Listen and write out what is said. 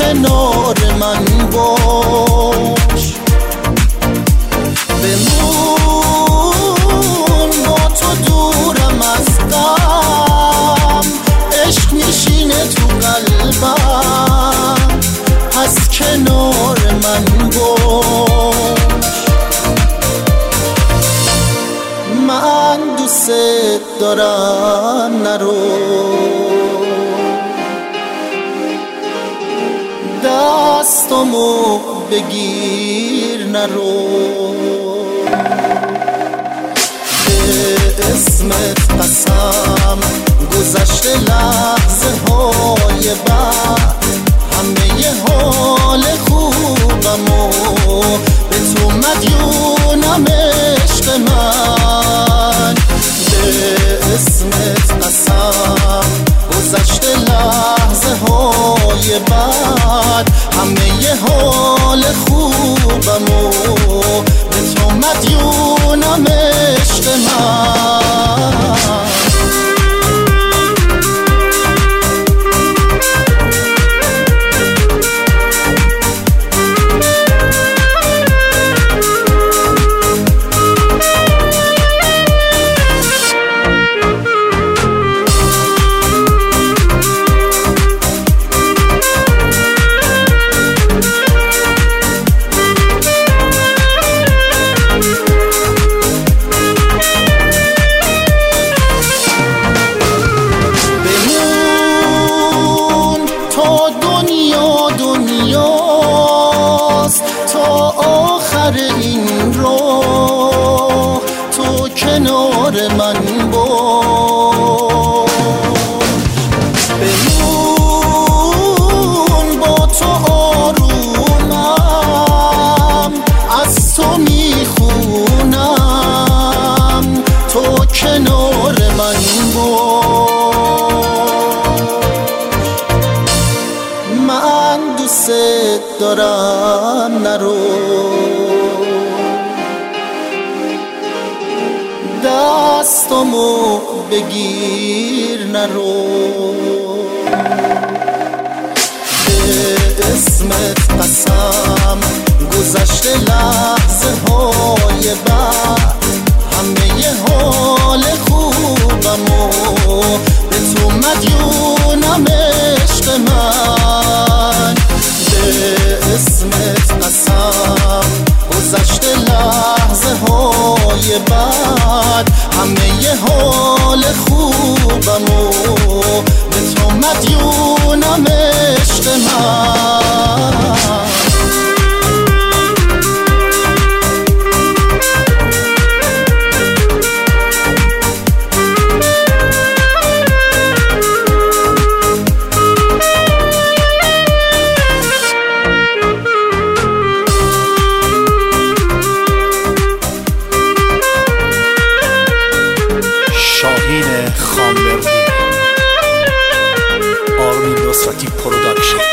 کنار من باش. بمون با تو دورم از غم، عشق میشینه تو قلبم، پس کنار من باش. من دوست دارم نرو، دستامو بگیر نرو، به اسمت قسم گذشته لحظه های بعد، همه یه حال خوبمو به تو مدیونم عشق من. به اسمت قسم گذشته لحظه های بعد، همه یه حال خوبمو به تو مدیونم عشق من. دنیاست تا آخر این راه، تو کنار من باش. بمون با تو آرومم، از تو میخونم، تو کنار من باش. من دوست دارم نرو، دستامو بگیر نرو، به اسمت قسم گذشته لحظه های بعد، همه یه حال خوبمو به تو مدیونم عشق من. به اسمت قسم گذشته لحظه های بعد، همه یه حال خوبمو به تو مدیونم عشق من. شاهین خانبردی، آرمین نصرتی پروداکشن.